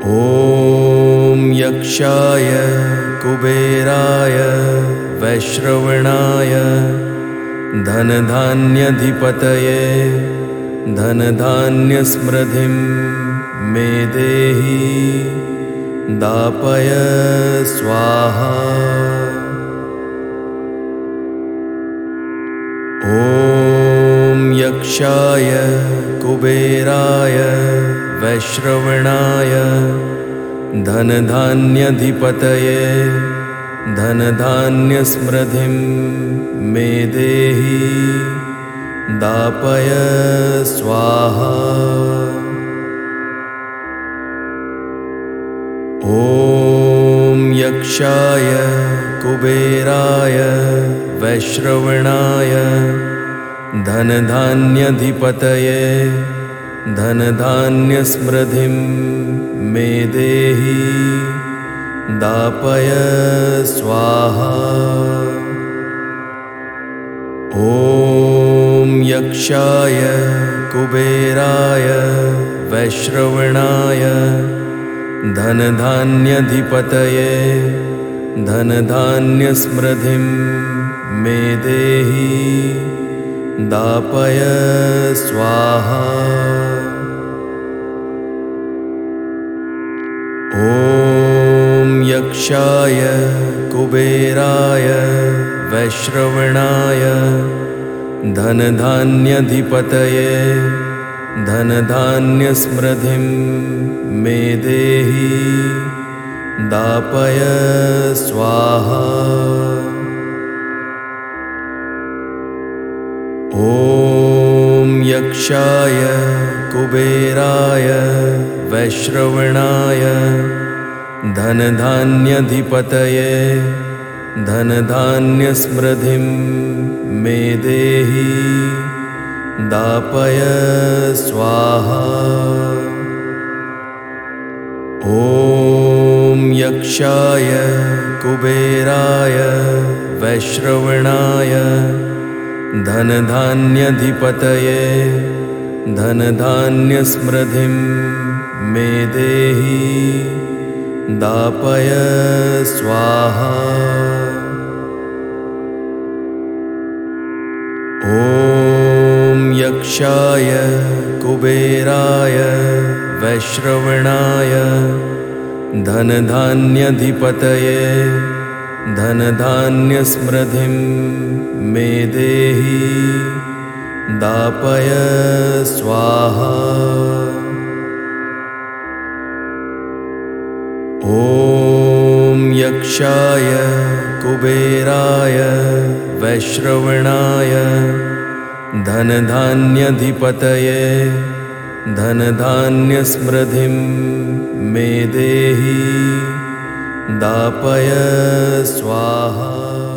ॐ यक्षाय कुबेराय वैश्रवणाय धनधान्याधिपतये धनधान्यसमृद्धिं मे देहि दापय स्वाहा। ॐ यक्षाय कुबेराय वैश्रवणाय धनधान्याधिपतये धनधान्यसमृद्धिं मे देहि दापय स्वाहा। ॐ यक्षाय कुबेराय वैश्रवणाय धनधान्याधिपतये धनधान्यसमृद्धिं मे देहि दापय स्वाहा। ॐ यक्षाय कुबेराय वैश्रवणाय धनधान्याधिपतये धनधान्यसमृद्धिं मे देहि दापय स्वाहा। ॐ यक्षाय कुबेराय वैश्रवणाय धनधान्याधिपतये धनधान्यसमृद्धिं मे देहि दापय स्वाहा। ॐ यक्षाय कुबेराय वैश्रवणाय धनधान्याधिपतये धनधान्यसमृद्धिं मे देहि दापय स्वाहा। ॐ यक्षाय कुबेराय वैश्रवणाय धनधान्याधिपतये धनधान्यसमृद्धिं मे देहि दापय स्वाहा। ॐ यक्षाय कुबेराय वैश्रवणाय धनधान्याधिपतये धनधान्यसमृद्धिं मे देहि दापय स्वाहा। ॐ यक्षाय कुबेराय वैश्रवणाय धनधान्याधिपतये धनधान्यसमृद्धिं मे देहि दापय स्वाहा।